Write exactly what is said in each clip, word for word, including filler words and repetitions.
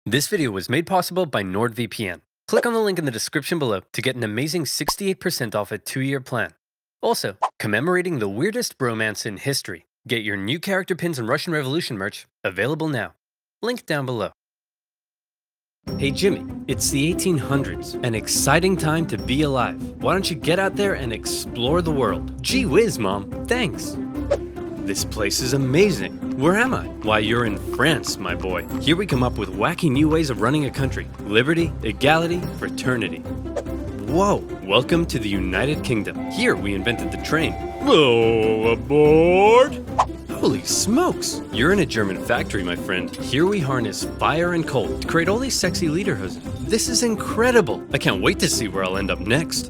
This video was made possible by NordVPN. Click on the link in the description below to get an amazing sixty-eight percent off a two-year plan. Also, commemorating the weirdest bromance in history. Get your new character pins and Russian Revolution merch available now. Link down below. Hey Jimmy, it's the eighteen hundreds, an exciting time to be alive. Why don't you get out there and explore the world? Gee whiz, Mom, thanks. This place is amazing. Where am I? Why, you're in France, my boy. Here we come up with wacky new ways of running a country. Liberty, equality, fraternity. Whoa, welcome to the United Kingdom. Here we invented the train. Oh, aboard! Holy smokes! You're in a German factory, my friend. Here we harness fire and coal to create all these sexy lederhosen. This is incredible. I can't wait to see where I'll end up next.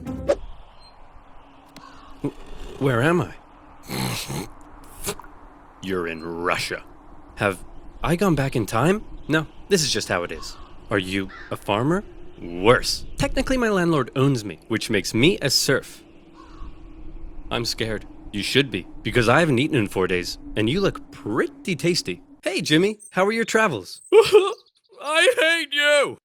Where am I? You're in Russia. Have I gone back in time? No, this is just how it is. Are you a farmer? Worse. Technically, my landlord owns me, which makes me a serf. I'm scared. You should be, because I haven't eaten in four days, and you look pretty tasty. Hey, Jimmy, how are your travels? I hate you!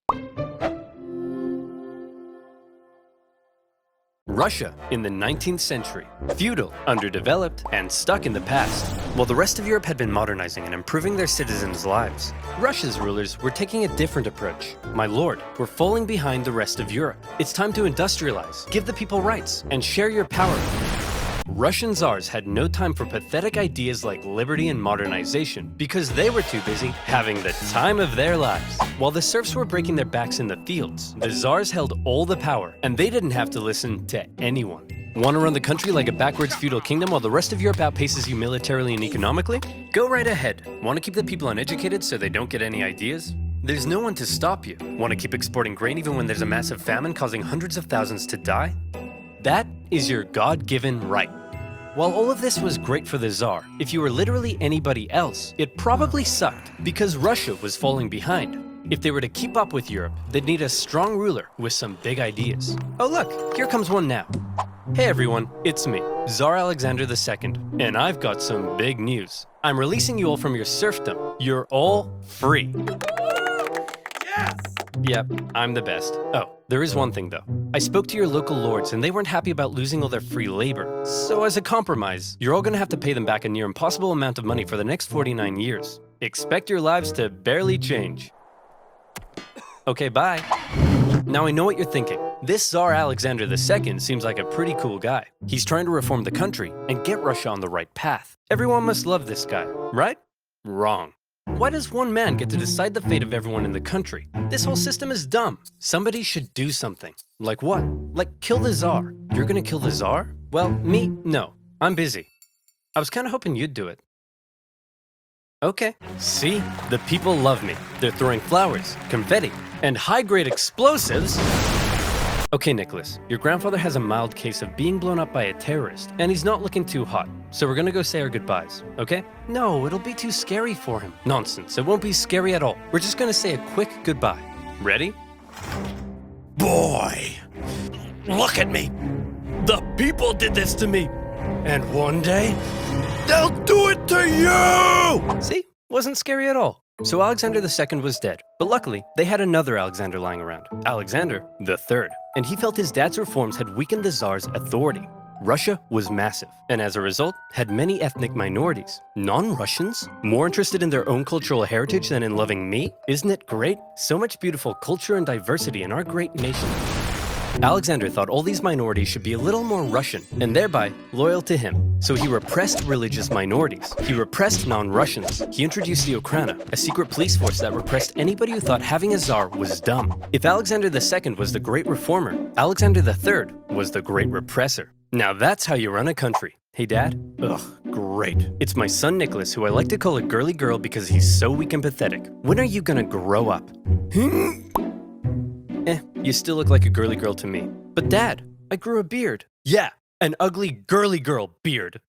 Russia in the nineteenth century. Feudal, underdeveloped, and stuck in the past. While the rest of Europe had been modernizing and improving their citizens' lives, Russia's rulers were taking a different approach. My lord, we're falling behind the rest of Europe. It's time to industrialize, give the people rights, and share your power. Russian czars had no time for pathetic ideas like liberty and modernization because they were too busy having the time of their lives. While the serfs were breaking their backs in the fields, the czars held all the power, and they didn't have to listen to anyone. Want to run the country like a backwards feudal kingdom while the rest of Europe outpaces you militarily and economically? Go right ahead. Want to keep the people uneducated so they don't get any ideas? There's no one to stop you. Want to keep exporting grain even when there's a massive famine causing hundreds of thousands to die? That is your God-given right. While all of this was great for the Tsar, if you were literally anybody else, it probably sucked because Russia was falling behind. If they were to keep up with Europe, they'd need a strong ruler with some big ideas. Oh look, here comes one now. Hey everyone, it's me, Tsar Alexander the Second, and I've got some big news. I'm releasing you all from your serfdom. You're all free. Yes! Yep, I'm the best. Oh, there is one thing though. I spoke to your local lords and they weren't happy about losing all their free labor. So as a compromise, you're all gonna have to pay them back a near impossible amount of money for the next forty-nine years. Expect your lives to barely change. Okay, bye. Now I know what you're thinking. This Tsar Alexander the Second seems like a pretty cool guy. He's trying to reform the country and get Russia on the right path. Everyone must love this guy, right? Wrong. Why does one man get to decide the fate of everyone in the country? This whole system is dumb. Somebody should do something. Like what? Like kill the Tsar. You're gonna kill the Tsar? Well, me? No. I'm busy. I was kinda hoping you'd do it. Okay. See? The people love me. They're throwing flowers, confetti, and high-grade explosives. Okay, Nicholas, your grandfather has a mild case of being blown up by a terrorist, and he's not looking too hot. So we're gonna go say our goodbyes, okay? No, it'll be too scary for him. Nonsense, it won't be scary at all. We're just gonna say a quick goodbye. Ready? Boy, look at me. The people did this to me. And one day, they'll do it to you! See? Wasn't scary at all. So Alexander the Second was dead, but luckily, they had another Alexander lying around, Alexander the Third, and he felt his dad's reforms had weakened the Tsar's authority. Russia was massive, and as a result, had many ethnic minorities. Non-Russians? More interested in their own cultural heritage than in loving me? Isn't it great? So much beautiful culture and diversity in our great nation. Alexander thought all these minorities should be a little more Russian, and thereby loyal to him. So he repressed religious minorities. He repressed non-Russians. He introduced the Okhrana, a secret police force that repressed anybody who thought having a Tsar was dumb. If Alexander the Second was the great reformer, Alexander the Third was the great repressor. Now that's how you run a country. Hey Dad? Ugh, great. It's my son Nicholas, who I like to call a girly girl because he's so weak and pathetic. When are you gonna grow up? Eh, you still look like a girly girl to me. But Dad, I grew a beard. Yeah, an ugly girly girl beard.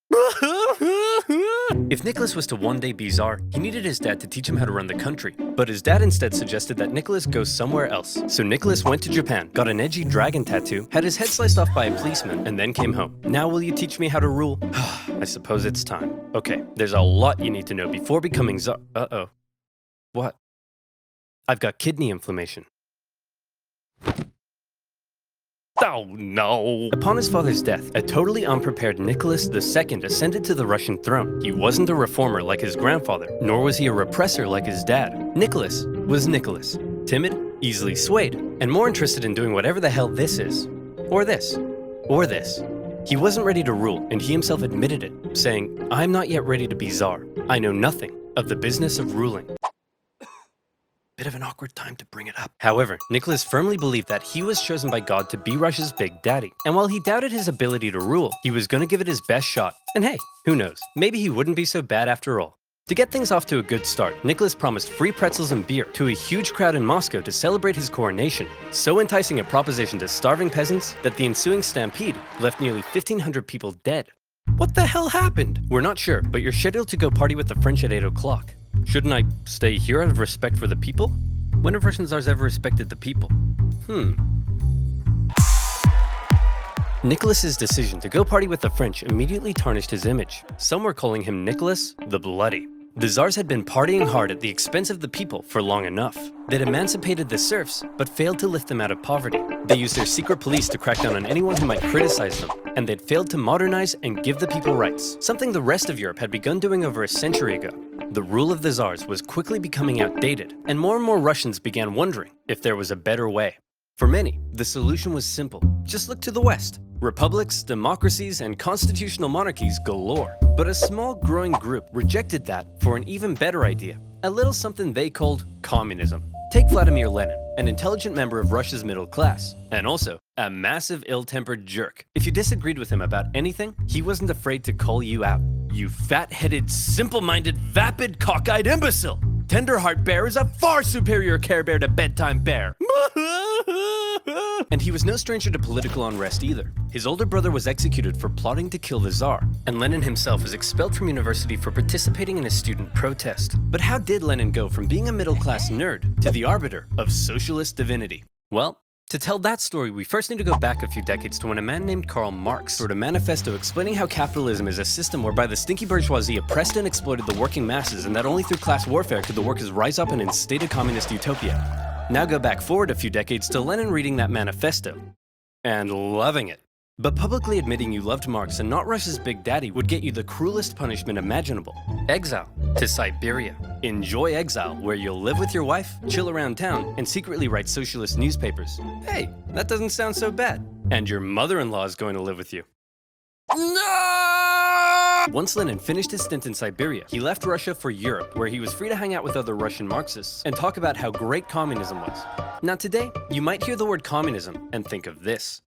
If Nicholas was to one day be Tsar, he needed his dad to teach him how to run the country. But his dad instead suggested that Nicholas go somewhere else. So Nicholas went to Japan, got an edgy dragon tattoo, had his head sliced off by a policeman, and then came home. Now will you teach me how to rule? I suppose it's time. Okay, there's a lot you need to know before becoming Tsar. Uh-oh. What? I've got kidney inflammation. Oh no! Upon his father's death, a totally unprepared Nicholas the Second ascended to the Russian throne. He wasn't a reformer like his grandfather, nor was he a repressor like his dad. Nicholas was Nicholas. Timid, easily swayed, and more interested in doing whatever the hell this is. Or this. Or this. He wasn't ready to rule, and he himself admitted it, saying, "I'm not yet ready to be Tsar. I know nothing of the business of ruling." Bit of an awkward time to bring it up. However, Nicholas firmly believed that he was chosen by God to be Russia's big daddy. And while he doubted his ability to rule, he was going to give it his best shot. And hey, who knows? Maybe he wouldn't be so bad after all. To get things off to a good start, Nicholas promised free pretzels and beer to a huge crowd in Moscow to celebrate his coronation. So enticing a proposition to starving peasants that the ensuing stampede left nearly fifteen hundred people dead. What the hell happened? We're not sure, but you're scheduled to go party with the French at eight o'clock. Shouldn't I stay here out of respect for the people? When have Russian czars ever respected the people? Hmm. Nicholas's decision to go party with the French immediately tarnished his image. Some were calling him Nicholas the Bloody. The czars had been partying hard at the expense of the people for long enough. They'd emancipated the serfs, but failed to lift them out of poverty. They used their secret police to crack down on anyone who might criticize them, and they'd failed to modernize and give the people rights, something the rest of Europe had begun doing over a century ago. The rule of the czars was quickly becoming outdated, and more and more Russians began wondering if there was a better way. For many, the solution was simple. Just look to the West. Republics, democracies, and constitutional monarchies galore. But a small growing group rejected that for an even better idea, a little something they called communism. Take Vladimir Lenin, an intelligent member of Russia's middle class, and also a massive ill-tempered jerk. If you disagreed with him about anything, he wasn't afraid to call you out. You fat-headed, simple-minded, vapid, cockeyed imbecile! Tenderheart Bear is a far superior Care Bear to Bedtime Bear! And he was no stranger to political unrest either. His older brother was executed for plotting to kill the Tsar, and Lenin himself was expelled from university for participating in a student protest. But how did Lenin go from being a middle-class nerd to the arbiter of socialist divinity? Well, to tell that story, we first need to go back a few decades to when a man named Karl Marx wrote a manifesto explaining how capitalism is a system whereby the stinky bourgeoisie oppressed and exploited the working masses, and that only through class warfare could the workers rise up and instate a communist utopia. Now go back forward a few decades to Lenin reading that manifesto and loving it. But publicly admitting you loved Marx and not Russia's big daddy would get you the cruelest punishment imaginable. Exile to Siberia. Enjoy exile, where you'll live with your wife, chill around town, and secretly write socialist newspapers. Hey, that doesn't sound so bad. And your mother-in-law is going to live with you. No! Once Lenin finished his stint in Siberia, he left Russia for Europe, where he was free to hang out with other Russian Marxists and talk about how great communism was. Now today, you might hear the word communism and think of this.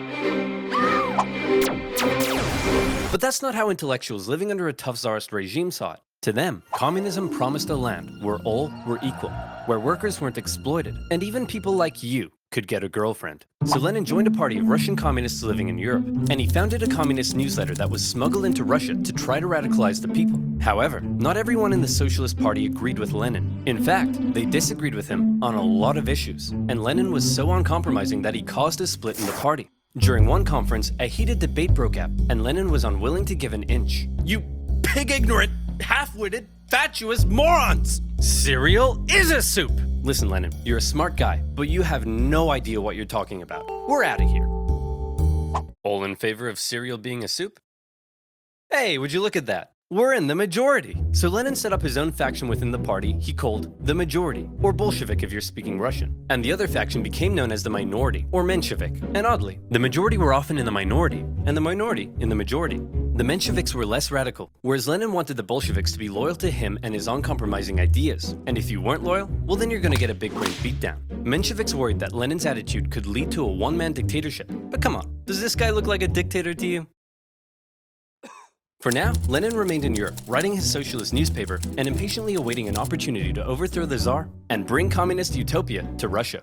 But that's not how intellectuals living under a tough czarist regime saw it. To them, communism promised a land where all were equal, where workers weren't exploited, and even people like you could get a girlfriend. So Lenin joined a party of Russian communists living in Europe, and he founded a communist newsletter that was smuggled into Russia to try to radicalize the people. However, not everyone in the Socialist Party agreed with Lenin. In fact, they disagreed with him on a lot of issues, and Lenin was so uncompromising that he caused a split in the party. During one conference, a heated debate broke out, and Lenin was unwilling to give an inch. You pig-ignorant, half-witted, fatuous morons! Cereal is a soup! Listen, Lenin, you're a smart guy, but you have no idea what you're talking about. We're out of here. All in favor of cereal being a soup? Hey, would you look at that? We're in the majority. So Lenin set up his own faction within the party he called the Majority, or Bolshevik if you're speaking Russian. And the other faction became known as the Minority, or Menshevik. And oddly, the majority were often in the minority, and the minority in the majority. The Mensheviks were less radical, whereas Lenin wanted the Bolsheviks to be loyal to him and his uncompromising ideas. And if you weren't loyal, well then you're gonna get a big brain beatdown. Mensheviks worried that Lenin's attitude could lead to a one-man dictatorship. But come on, does this guy look like a dictator to you? For now, Lenin remained in Europe, writing his socialist newspaper and impatiently awaiting an opportunity to overthrow the Tsar and bring communist utopia to Russia.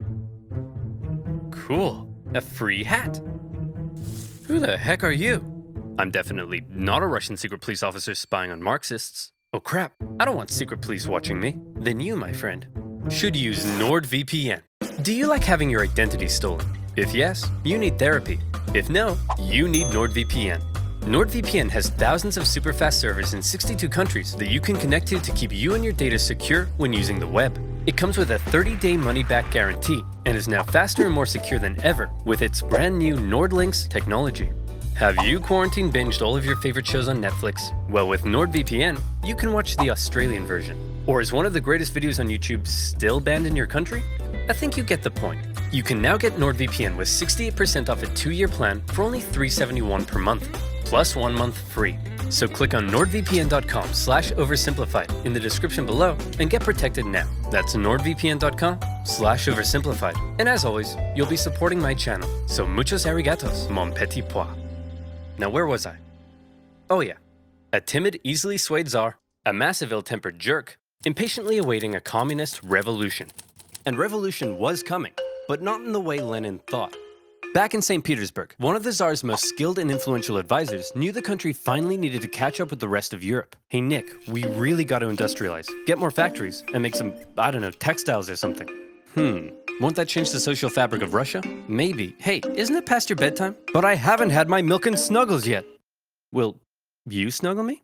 Cool, a free hat. Who the heck are you? I'm definitely not a Russian secret police officer spying on Marxists. Oh crap, I don't want secret police watching me. Then you, my friend, should use NordVPN. Do you like having your identity stolen? If yes, you need therapy. If no, you need NordVPN. NordVPN has thousands of super fast servers in sixty-two countries that you can connect to to keep you and your data secure when using the web. It comes with a thirty-day money-back guarantee and is now faster and more secure than ever with its brand new NordLynx technology. Have you quarantine binged all of your favorite shows on Netflix? Well, with NordVPN, you can watch the Australian version. Or is one of the greatest videos on YouTube still banned in your country? I think you get the point. You can now get NordVPN with sixty-eight percent off a two-year plan for only three dollars and seventy-one cents per month, plus one month free. So click on nordvpn.com slash oversimplified in the description below and get protected now. That's nordvpn.com slash oversimplified. And as always, you'll be supporting my channel. So muchos arigatos, mon petit pois. Now where was I? Oh yeah. A timid, easily swayed czar, a massive ill-tempered jerk, impatiently awaiting a communist revolution. And revolution was coming, but not in the way Lenin thought. Back in Saint Petersburg, one of the Tsar's most skilled and influential advisors knew the country finally needed to catch up with the rest of Europe. Hey Nick, we really got to industrialize, get more factories, and make some, I don't know, textiles or something. Hmm, won't that change the social fabric of Russia? Maybe. Hey, isn't it past your bedtime? But I haven't had my milk and snuggles yet. Will you snuggle me?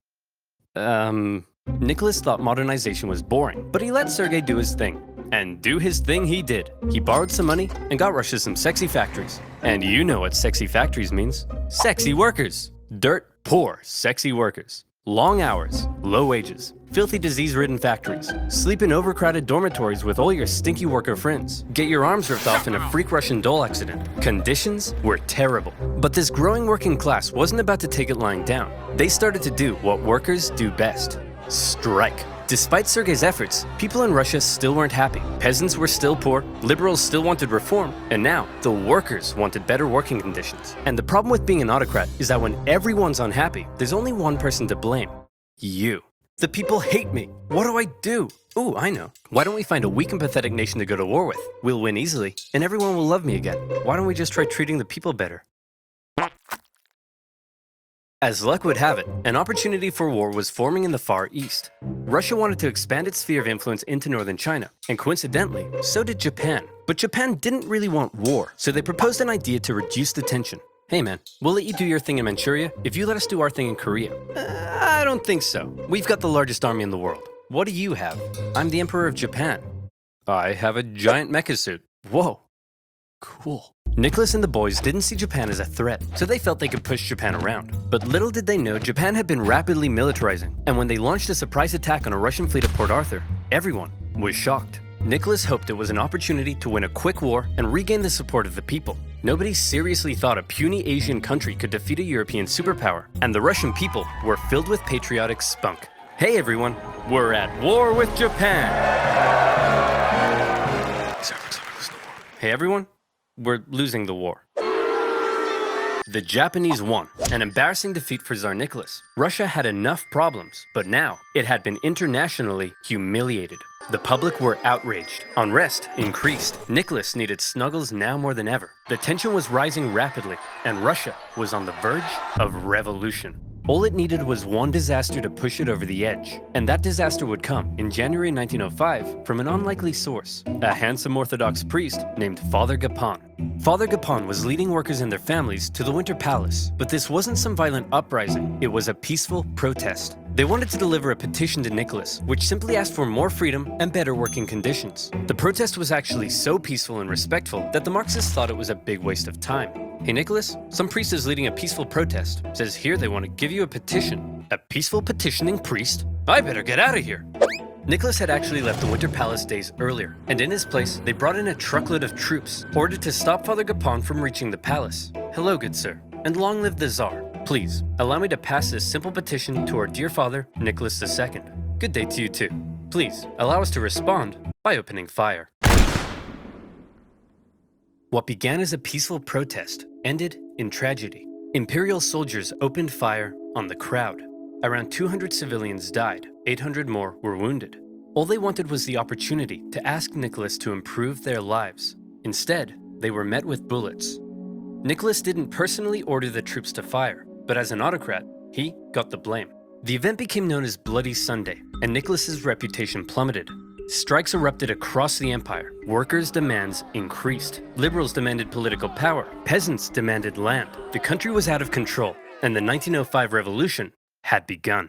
Um, Nicholas thought modernization was boring, but he let Sergei do his thing. And do his thing he did. He borrowed some money and got Russia some sexy factories. And you know what sexy factories means. Sexy workers. Dirt poor, sexy workers. Long hours, low wages, filthy disease-ridden factories. Sleep in overcrowded dormitories with all your stinky worker friends. Get your arms ripped off in a freak Russian doll accident. Conditions were terrible. But this growing working class wasn't about to take it lying down. They started to do what workers do best. Strike. Despite Sergei's efforts, people in Russia still weren't happy. Peasants were still poor, liberals still wanted reform, and now the workers wanted better working conditions. And the problem with being an autocrat is that when everyone's unhappy, there's only one person to blame. You. The people hate me. What do I do? Ooh, I know. Why don't we find a weak and pathetic nation to go to war with? We'll win easily, and everyone will love me again. Why don't we just try treating the people better? As luck would have it, an opportunity for war was forming in the Far East. Russia wanted to expand its sphere of influence into northern China, and coincidentally, so did Japan. But Japan didn't really want war, so they proposed an idea to reduce the tension. Hey man, we'll let you do your thing in Manchuria if you let us do our thing in Korea. Uh, I don't think so. We've got the largest army in the world. What do you have? I'm the Emperor of Japan. I have a giant mecha suit. Whoa. Cool. Nicholas and the boys didn't see Japan as a threat, so they felt they could push Japan around. But little did they know Japan had been rapidly militarizing, and when they launched a surprise attack on a Russian fleet at Port Arthur, everyone was shocked. Nicholas hoped it was an opportunity to win a quick war and regain the support of the people. Nobody seriously thought a puny Asian country could defeat a European superpower, and the Russian people were filled with patriotic spunk. Hey everyone, we're at war with Japan! Hey everyone, we're losing the war. The Japanese won, an embarrassing defeat for Tsar Nicholas. Russia had enough problems, but now it had been internationally humiliated. The public were outraged. Unrest increased. Nicholas needed snuggles now more than ever. The tension was rising rapidly, and Russia was on the verge of revolution. All it needed was one disaster to push it over the edge. And that disaster would come in January nineteen oh five from an unlikely source, a handsome Orthodox priest named Father Gapon. Father Gapon was leading workers and their families to the Winter Palace, but this wasn't some violent uprising, it was a peaceful protest. They wanted to deliver a petition to Nicholas, which simply asked for more freedom and better working conditions. The protest was actually so peaceful and respectful that the Marxists thought it was a big waste of time. Hey Nicholas, some priest is leading a peaceful protest. Says here they want to give you a petition. A peaceful petitioning priest? I better get out of here. Nicholas had actually left the Winter Palace days earlier, and in his place, they brought in a truckload of troops, ordered to stop Father Gapon from reaching the palace. Hello, good sir, and long live the Tsar. Please, allow me to pass this simple petition to our dear father, Nicholas the Second. Good day to you too. Please, allow us to respond by opening fire. What began as a peaceful protest ended in tragedy. Imperial soldiers opened fire on the crowd. Around two hundred civilians died, eight hundred more were wounded. All they wanted was the opportunity to ask Nicholas to improve their lives. Instead, they were met with bullets. Nicholas didn't personally order the troops to fire, but as an autocrat, he got the blame. The event became known as Bloody Sunday, and Nicholas's reputation plummeted. Strikes erupted across the empire. Workers' demands increased. Liberals demanded political power. Peasants demanded land. The country was out of control, and the nineteen oh five revolution had begun.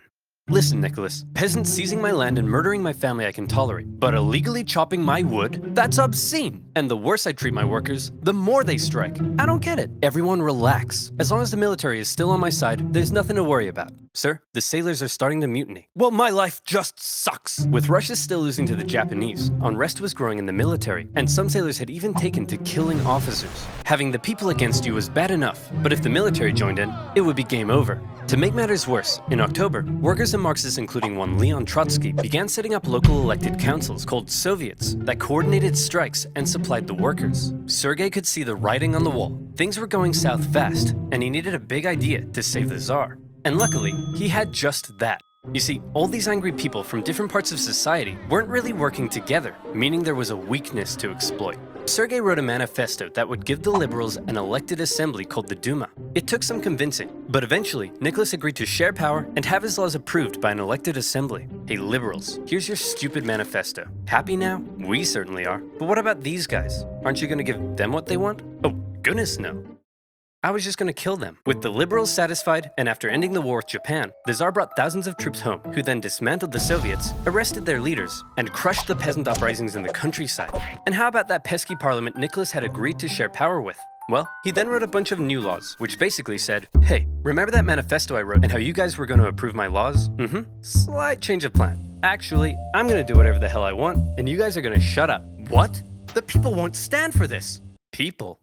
Listen, Nicholas, peasants seizing my land and murdering my family I can tolerate, but illegally chopping my wood? That's obscene! And the worse I treat my workers, the more they strike. I don't get it. Everyone relax. As long as the military is still on my side, there's nothing to worry about. Sir, the sailors are starting to mutiny. Well, my life just sucks! With Russia still losing to the Japanese, unrest was growing in the military, and some sailors had even taken to killing officers. Having the people against you was bad enough, but if the military joined in, it would be game over. To make matters worse, in October, workers and Marxists, including one Leon Trotsky, began setting up local elected councils called Soviets that coordinated strikes and supplied the workers. Sergei could see the writing on the wall. Things were going south fast, and he needed a big idea to save the Tsar. And luckily, he had just that. You see, all these angry people from different parts of society weren't really working together, meaning there was a weakness to exploit. Sergei wrote a manifesto that would give the liberals an elected assembly called the Duma. It took some convincing, but eventually, Nicholas agreed to share power and have his laws approved by an elected assembly. Hey liberals, here's your stupid manifesto. Happy now? We certainly are. But what about these guys? Aren't you gonna give them what they want? Oh, goodness no. I was just gonna kill them. With the liberals satisfied, and after ending the war with Japan, the Tsar brought thousands of troops home, who then dismantled the Soviets, arrested their leaders, and crushed the peasant uprisings in the countryside. And how about that pesky parliament Nicholas had agreed to share power with? Well, he then wrote a bunch of new laws, which basically said, hey, remember that manifesto I wrote and how you guys were gonna approve my laws? Mm-hmm. Slight change of plan. Actually, I'm gonna do whatever the hell I want, and you guys are gonna shut up. What? The people won't stand for this. People?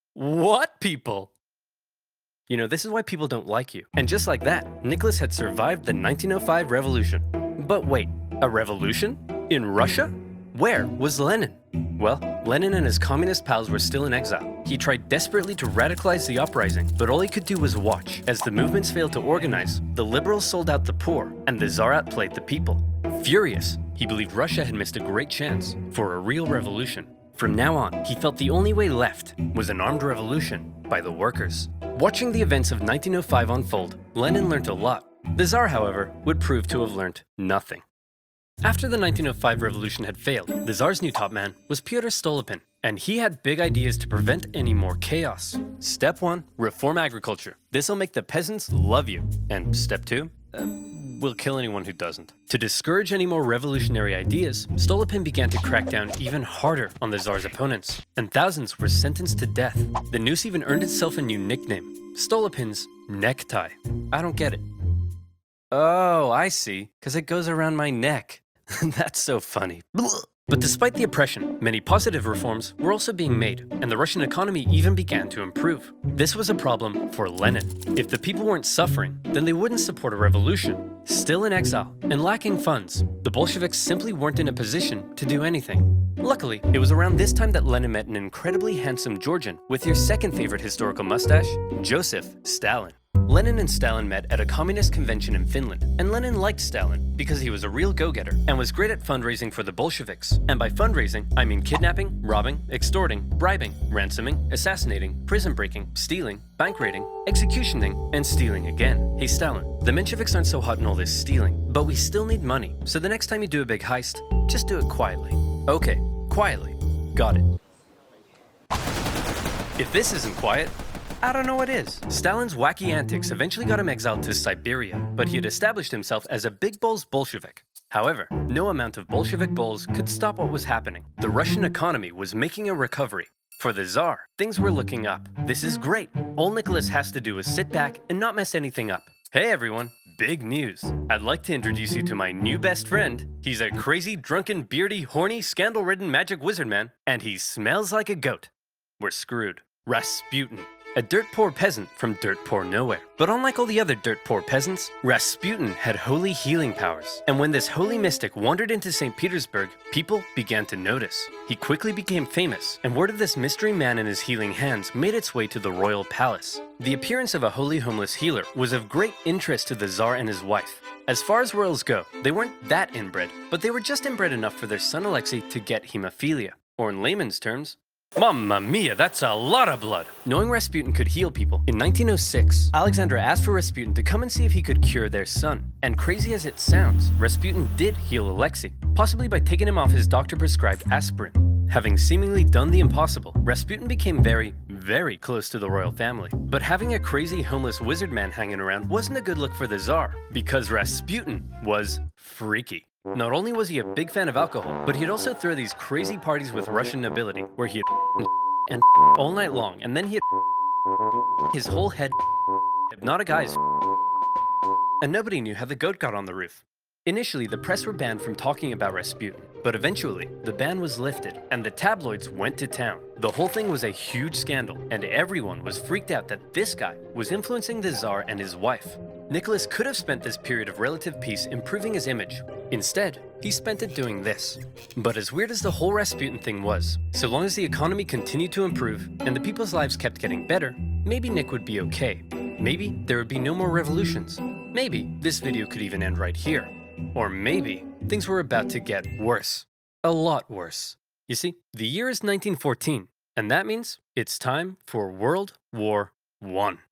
What people? You know, this is why people don't like you. And just like that, Nicholas had survived the nineteen oh five revolution. But wait, a revolution? In Russia? Where was Lenin? Well, Lenin and his communist pals were still in exile. He tried desperately to radicalize the uprising, but all he could do was watch. As the movements failed to organize, the liberals sold out the poor, and the Tsar outplayed the people. Furious, he believed Russia had missed a great chance for a real revolution. From now on, he felt the only way left was an armed revolution by the workers. Watching the events of nineteen oh five unfold, Lenin learned a lot. The Tsar, however, would prove to have learned nothing. After the nineteen oh five revolution had failed, the Tsar's new top man was Pyotr Stolypin, and he had big ideas to prevent any more chaos. Step one, reform agriculture. This'll make the peasants love you. And step two, uh, we'll kill anyone who doesn't. To discourage any more revolutionary ideas, Stolypin began to crack down even harder on the Tsar's opponents, and thousands were sentenced to death. The noose even earned itself a new nickname, Stolypin's necktie. I don't get it. Oh, I see, because it goes around my neck. That's so funny. But despite the oppression, many positive reforms were also being made, and the Russian economy even began to improve. This was a problem for Lenin. If the people weren't suffering, then they wouldn't support a revolution. Still in exile and lacking funds, the Bolsheviks simply weren't in a position to do anything. Luckily, it was around this time that Lenin met an incredibly handsome Georgian with your second favorite historical mustache, Joseph Stalin. Lenin and Stalin met at a communist convention in Finland, and Lenin liked Stalin because he was a real go-getter and was great at fundraising for the Bolsheviks. And by fundraising, I mean kidnapping, robbing, extorting, bribing, ransoming, assassinating, prison breaking, stealing, bank raiding, executioning, and stealing again. Hey Stalin, the Mensheviks aren't so hot in all this stealing, but we still need money, so the next time you do a big heist, just do it quietly. Okay, quietly. Got it. If this isn't quiet, I don't know what is. Stalin's wacky antics eventually got him exiled to Siberia, but he had established himself as a big balls Bolshevik. However, no amount of Bolshevik balls could stop what was happening. The Russian economy was making a recovery. For the Tsar, things were looking up. This is great. All Nicholas has to do is sit back and not mess anything up. Hey everyone, big news. I'd like to introduce you to my new best friend. He's a crazy, drunken, beardy, horny, scandal-ridden magic wizard man, and he smells like a goat. We're screwed. Rasputin. A dirt-poor peasant from dirt-poor nowhere. But unlike all the other dirt-poor peasants, Rasputin had holy healing powers. And when this holy mystic wandered into Saint Petersburg, people began to notice. He quickly became famous, and word of this mystery man and his healing hands made its way to the royal palace. The appearance of a holy homeless healer was of great interest to the Tsar and his wife. As far as royals go, they weren't that inbred, but they were just inbred enough for their son Alexei to get hemophilia. Or in layman's terms, Mamma mia, that's a lot of blood! Knowing Rasputin could heal people, in nineteen oh six, Alexandra asked for Rasputin to come and see if he could cure their son. And crazy as it sounds, Rasputin did heal Alexei, possibly by taking him off his doctor-prescribed aspirin. Having seemingly done the impossible, Rasputin became very, very close to the royal family. But having a crazy homeless wizard man hanging around wasn't a good look for the Tsar, because Rasputin was freaky. Not only was he a big fan of alcohol, but he'd also throw these crazy parties with Russian nobility, where he'd and all night long, and then he'd his whole head hypnotic eyes, and nobody knew how the goat got on the roof. Initially, the press were banned from talking about Rasputin, but eventually, the ban was lifted, and the tabloids went to town. The whole thing was a huge scandal, and everyone was freaked out that this guy was influencing the Tsar and his wife. Nicholas could have spent this period of relative peace improving his image. Instead, he spent it doing this. But as weird as the whole Rasputin thing was, so long as the economy continued to improve and the people's lives kept getting better, maybe Nick would be okay. Maybe there would be no more revolutions. Maybe this video could even end right here. Or maybe things were about to get worse. A lot worse. You see, the year is nineteen fourteen, and that means it's time for World War One.